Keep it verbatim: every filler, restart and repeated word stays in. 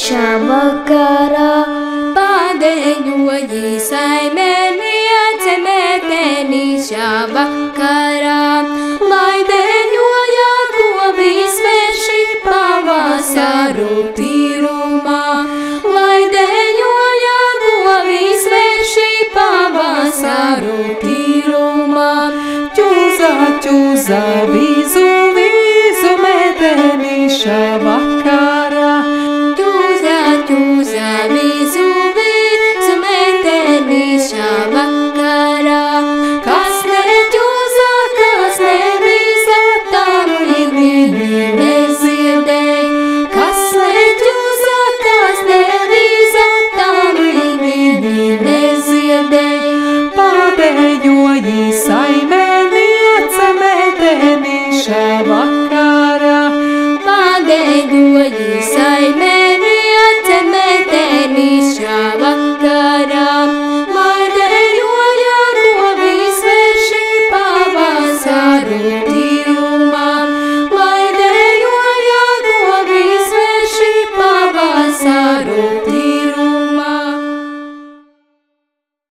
vakarā, padeņoji saimēniece metenīša vakarā, lai deņoja govis verši pavasaru tīrumā, lai deņoja govis verši pavasaru tīrumā. Ķūza, ķūza, vizu, vizu metenīša vakarā.